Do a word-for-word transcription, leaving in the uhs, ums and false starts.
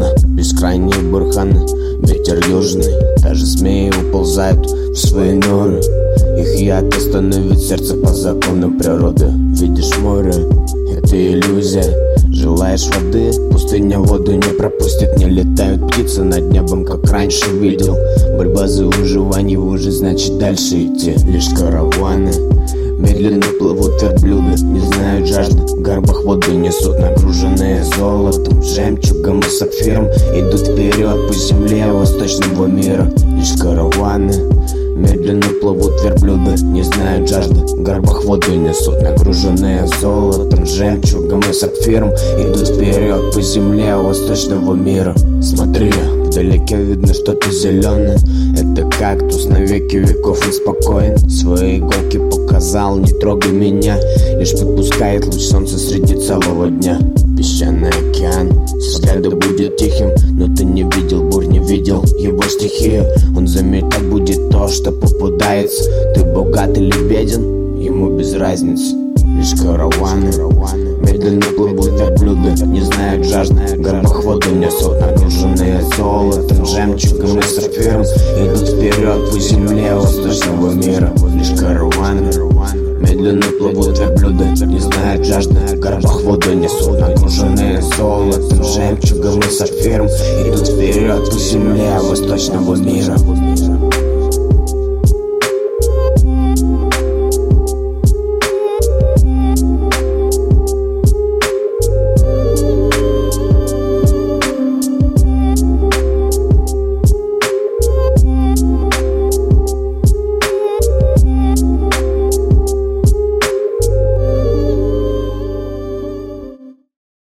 бездна, бескрайние барханы, ветер южный. Даже змеи уползают в свои норы. Их яд остановит сердце по законам природы. Видишь море, это иллюзия. Желаешь воды, пустыня воду не пропустит. Не летают птицы над небом, как раньше видел. Борьба за выживание уже значит дальше идти. Лишь караваны медленно плывут верблюды, не знают жажды. В горбах воду несут, нагруженные золотом, жемчугом и сапфиром. Идут вперед по земле восточного мира. Лишь караваны медленно плывут верблюды, не знают жажды. В горбах воду несут, нагруженные золотом, жемчугом и сапфиром. Идут вперед по земле восточного мира. Смотри, вдалеке видно что-то зеленое. Это кактус, на веки веков он спокоен. Свои иголки показал, не трогай меня. Лишь подпускает луч солнца среди целого дня. Песчаный океан со взгляда будет тихим, но ты не видел бурь, не видел его стихию. Он заметать будет то, что попадается. Ты богат или беден, ему без разницы. Лишь караваны медленно плывут верблюды, не знают жажды. В горбах воду несут, нагруженные золотом, жемчугом и сапфиром. Идут вперед по земле восточного мира. Лишь караваны медленно плывут верблюды, не знают жажды. В горбах воду несут, нагруженные золотом, жемчугом и сапфиром. Идут вперед по земле восточного мира.